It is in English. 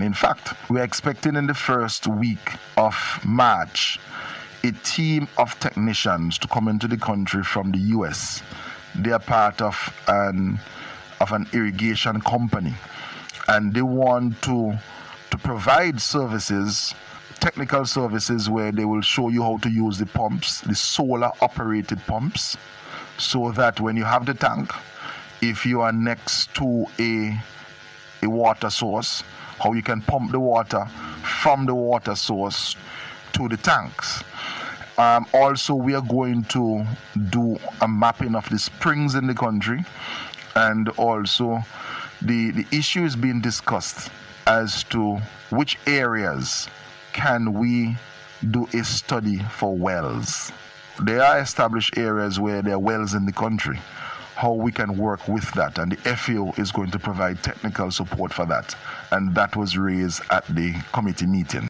In fact, we are expecting in the first week of March a team of technicians to come into the country from the US. They are part of an irrigation company, and they want to provide services, technical services, where they will show you how to use the pumps, the solar operated pumps, so that when you have the tank, if you are next to a water source, how you can pump the water from the water source to the tanks. Also, we are going to do a mapping of the springs in the country, and also the issue is being discussed as to which areas can we do a study for wells. There are established areas where there are wells in the country, how we can work with that, and the FAO is going to provide technical support for that, and that was raised at the committee meeting.